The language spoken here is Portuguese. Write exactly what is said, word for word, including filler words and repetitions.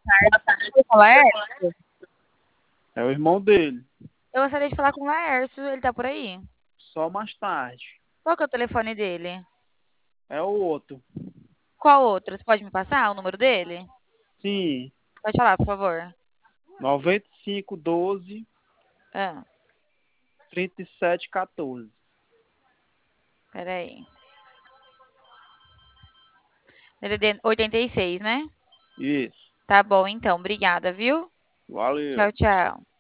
tarde. Oi, com o Laércio? É o irmão dele. Eu gostaria de falar com o Laércio, ele tá por aí? Só mais tarde. Qual que é o telefone dele? É o outro. Qual outro? Você pode me passar o número dele? Sim. Pode falar, por favor. noventa e cinco, doze, Ah, trinta e sete, quatorze. peraí. D D D oitenta e seis, né? Isso. Tá bom, então. Obrigada, viu? Valeu. Tchau, tchau.